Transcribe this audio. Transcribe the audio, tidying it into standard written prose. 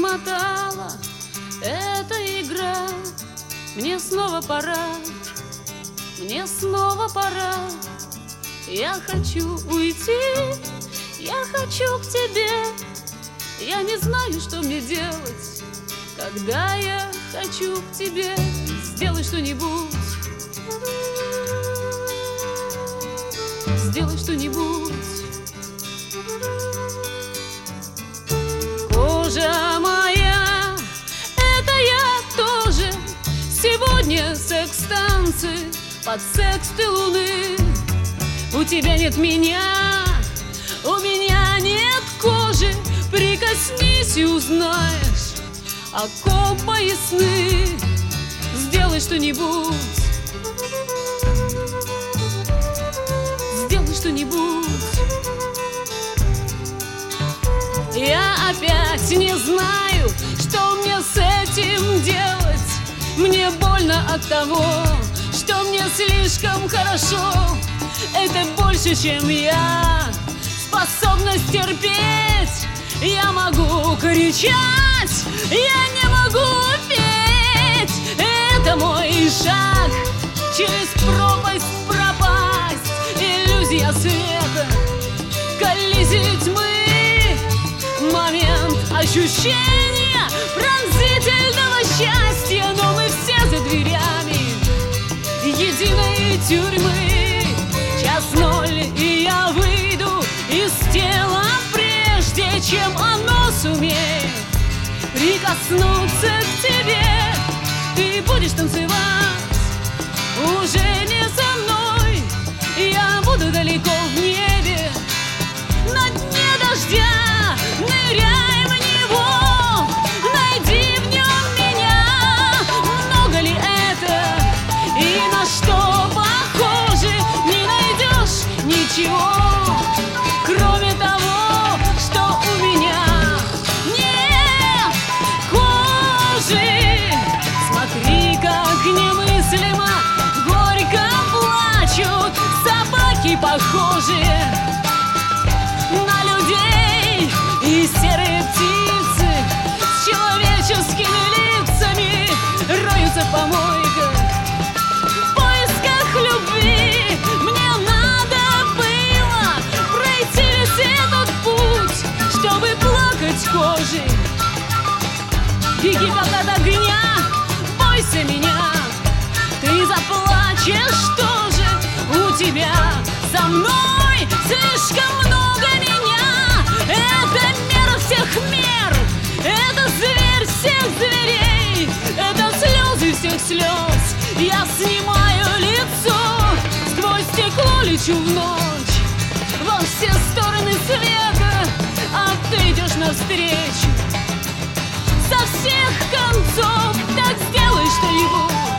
измотала эта игра. Мне снова пора, мне снова пора. Я хочу уйти, я хочу к тебе. Я не знаю, что мне делать, когда я хочу к тебе. Сделай что-нибудь, сделай что-нибудь. Кожа моя, это я тоже. Сегодня секс-танцы под секс ты луны. У тебя нет меня, у меня нет кожи. Прикоснись и узнаешь о ком мои сны. Сделай что-нибудь, сделай что-нибудь. Я опять не знаю, что мне с этим делать. Мне больно от того, что мне слишком хорошо. Это больше, чем я способна стерпеть. Я могу кричать, я не могу петь. Это мой шаг через пропасть пропасть. Иллюзия света, коллизия тьмы. Момент ощущения пронзительного счастья. Но мы все за дверями единой тюрьмы. Час ноль, и я выйду из тела, прежде чем оно сумеет прикоснуться к тебе. Ты будешь танцевать уже не со мной. Я буду далеко в небе, на дне дождя. Ныряй в него, найди в нем меня. Много ли это и на что похоже? Не найдешь ничего, кроме того, что у меня нет кожи. Смотри, как немыслимо горько плачут собаки, похожие на людей, и серые птицы с человеческими лицами роются в помойках в поисках любви. Мне надо было пройти весь этот путь, чтобы плакать кожей. Беги пока до огня, бойся меня. Ты заплачешь тоже, у тебя за мной слишком много меня. Это мера всех мер, это зверь всех зверей, это слезы всех слез. Я снимаю лицо, сквозь стекло лечу в ночь, во все стороны света, а ты идешь навстречу со всех концов. Так сделай что-нибудь,